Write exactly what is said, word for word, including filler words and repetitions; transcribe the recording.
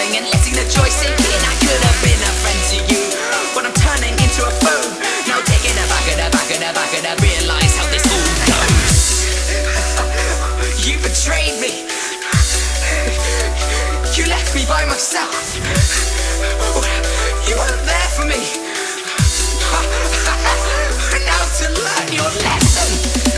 smiling and letting the joy sink in. I could have been a friend to you, but I'm turning into a foe. Now taking it back and back and back and I realise how this all goes. You betrayed me. You left me by myself. You weren't there for me. Now to learn your lesson.